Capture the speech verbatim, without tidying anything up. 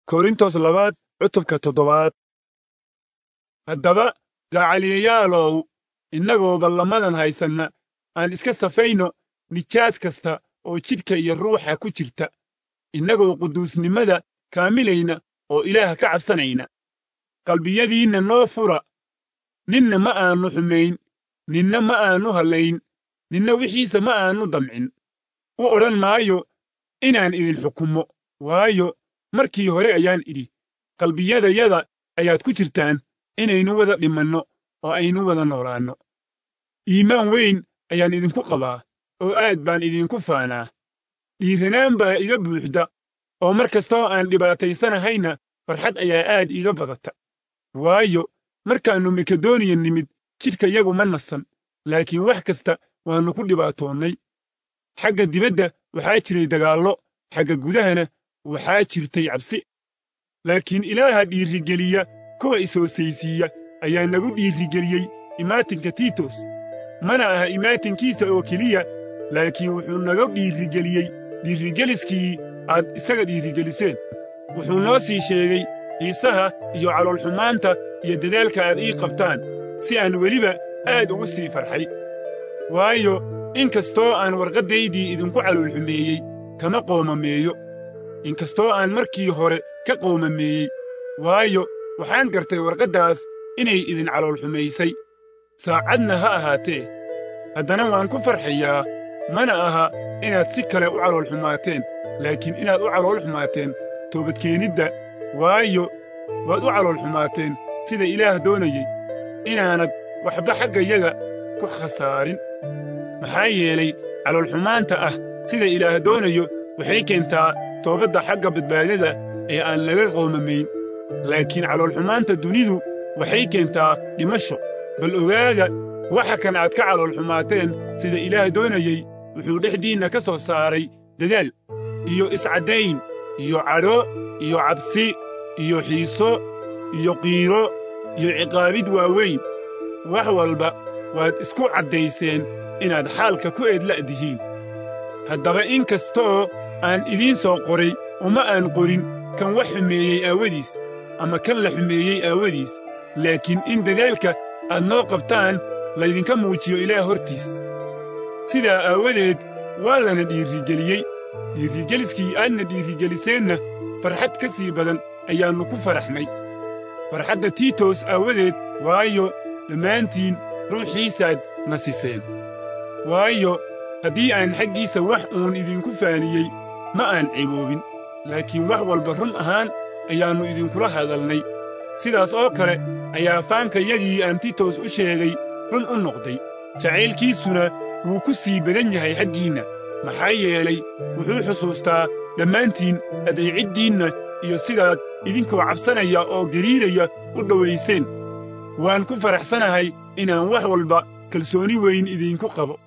Korintos labaad cutubka toddobaad. Haddaba gacaliyayaalow, innagoo ballamadan haysanna aan iska safayno nijaas kasta oo jidhka iyo ruuxa ku jirta, innagoo quduusnimada kaamilayna oo Ilaah ka cabsanayna. Qalbiyadiinna noo fura, ninna ma aanu xumayn, ninna ma aanu hallayn, ninna wixiisa ma aanu damcin. U odhan maayo inaan idin xukumo, waayo markii hore ayaan idhi, qalbiyadayada ayaad ku jirtaan inaynu wada dhimanno oo aynu wada noolaanno. Iimaan weyn ayaan idinku qabaa, oo aad baan idinku faanaa. Dhiiranaan baa iga buuxda, oo mar kastoo aan dhibaataysanahayna farxad ayaa aad iiga badata. Waayo markaannu Makedoniya nimid, jidhkayagu ma nasan, laakiin wax kasta waannu ku dhibaatoonnay. Xagga dibadda waxaa jiray dagaallo, xagga gudahana waxaa jirtay cabsi. Laakiin Ilaaha dhiirigeliya kuwa is-hoosaysiiya ayaa nagu dhiirigeliyey imaatinka Tiitos. Mana aha imaatinkiisa oo keliya, laakiin wuxuu naga dhiirigeliyey dhiirigeliskii aad isaga dhiirigeliseen. Wuxuu noo sii sheegay xiisaha iyo caloolxumaanta iyo dadaalka aad ii qabtaan, si aan weliba aad ugu sii farxay. Waayo in kastoo aan warqaddaydii idinku caloolxumeeyey, kama qoomameeyo. inkastoo aan markii hore ka qoomameeyey, waayo waxaan gartay warqaddaas inay idin calool xumaysay. Saacadna ha ahaatee, haddana waan ku farxayaa, mana aha inaad si kale u calool xumaateen, laakiin inaad u calool xumaateen toobadkeenidda, waayo waad u calool xumaateen sida Ilaah doonayey, inaanad waxba xaggayaga ku khasaarin. Maxaa yeelay calool xumaanta ah sida Ilaah doonayo waxay keentaa toobadda xagga badbaadada ee aan laga qoomamayn, laakiin caloolxumaanta dunidu waxay keentaa dhimasho. Bal ogaada, waxa kan aad ka calool xumaateen sida Ilaah doonayey wuxuu dhexdiinna ka soo saaray dadaal, iyo iscaddayn, iyo cadho, iyo cabsi, iyo xiiso, iyo qiiro, iyo ciqaabid waaweyn. Wax walba waad isku caddayseen inaad xaalka ku eedla'dihiin. Haddaba in kastoo aan idiin soo qoray, uma aan qorin kan wax xumeeyey aawadiis ama kan la xumeeyey aawadiis, laakiin in dadaalka aad noo qabtaan laydinka muujiyo Ilaah hortiis. Sidaa aawadeed waa lana dhiirigeliyey. Dhiirigeliskii aadna dhiirigeliseenna farxad ka sii badan ayaannu ku faraxnay. Farxadda Tiitos aawadeed, waayo dhammaantiin ruuxiisaad nasiseen. Waayo haddii aan xaggiisa wax uun idinku faaniyey, ma aan ciboobin, laakiin wax walba run ahaan ayaannu idinkula hadalnay. Sidaas oo kale ayaa faankayagii aan Tiitos u sheegay run u noqday. Jacaylkiisuna wuu ku sii badan yahay xaggiinna, maxaa yeelay wuxuu xusuustaa dhammaantiin adeeciddiinna iyo sidaad idinkoo cabsanaya oo gariiraya u dhowayseen. Waan ku faraxsanahay inaan wax walba kalsooni weyn idinku qabo.